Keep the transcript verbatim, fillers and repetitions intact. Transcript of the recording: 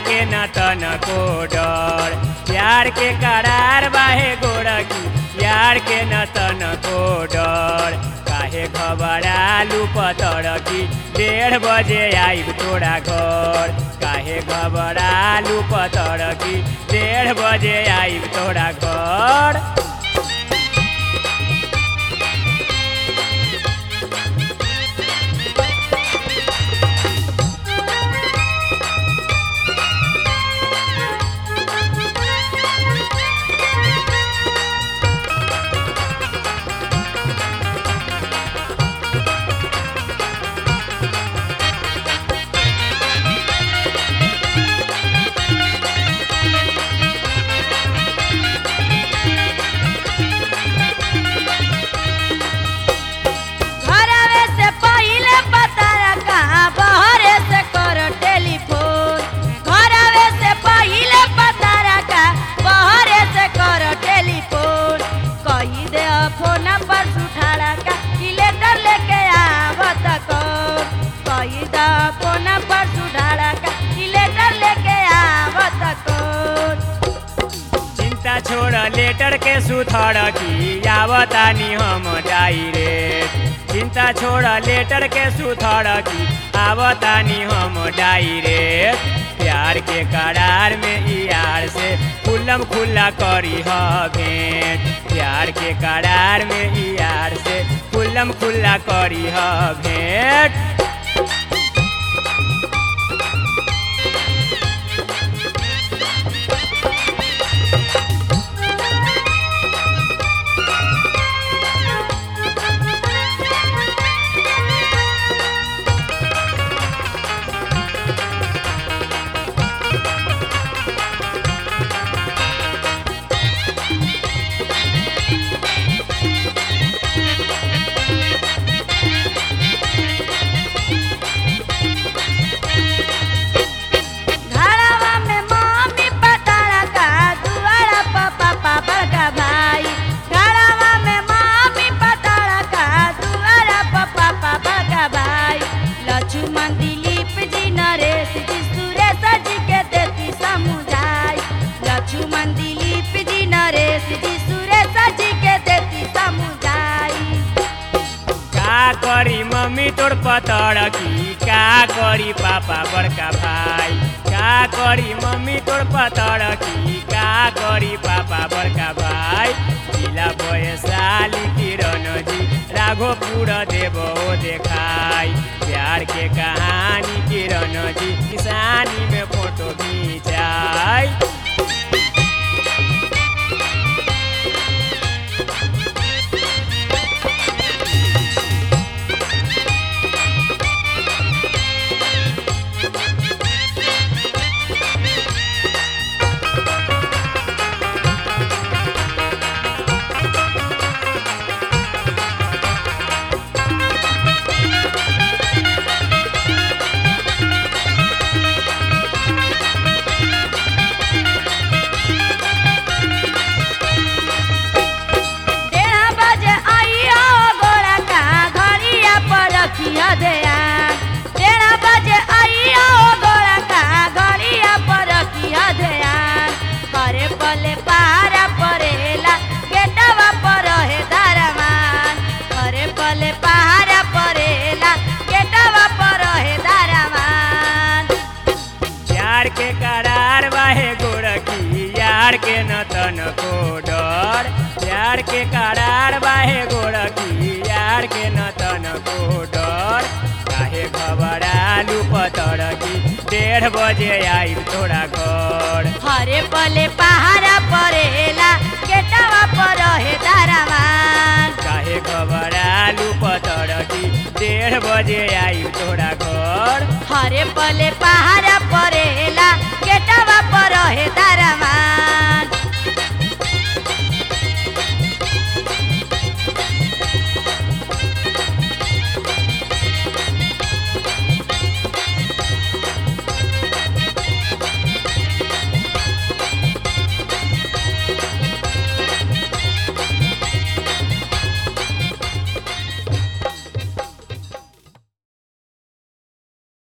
के न तनको डर। प्यार के करार बाहे गोरकी यार के न तनको डर। काहे घबरालू पतरकी डेढ़ बजे आइब तोरा घर। काहे घबरालू पतरकी डेढ़ बजे आइब तोरा घर। छोड़ लेटर के सुथड़ की आवतानी हम डायरेक्ट। चिंता छोड़ लेटर के सुथड़ की आवतानी हम डायरेक्ट। प्यार के करार में यार से खुल्लम खुल्ला करी ह भेंट। प्यार के करार में यार से खुल्लम खुल्ला करी ह भेंट। करी मम्मी तोर पतरकी का करी पापा बड़का भाई। का करी मम्मी तोर पतरकी का करी पापा बड़का भाई। जिला वैशाली किरण जी राघोपुर देवो देखाई। प्यार के कहानी किरण जी किसानी में फोटो खींचाई। के करार बाहे गोरकी यार के न तनको डर। प्यार के करार बाहे गोरकी यार के न तनको डर। काहे घबरालू पतरकी डेढ़ बजे आइब तोरा घर। हरे पले पहाड़ा परेला गेटवा पर रहे दारावान। काहे घबरालू पतरकी डेढ़ बजे आइब तोरा घर। हरे पले पहाड़ा पर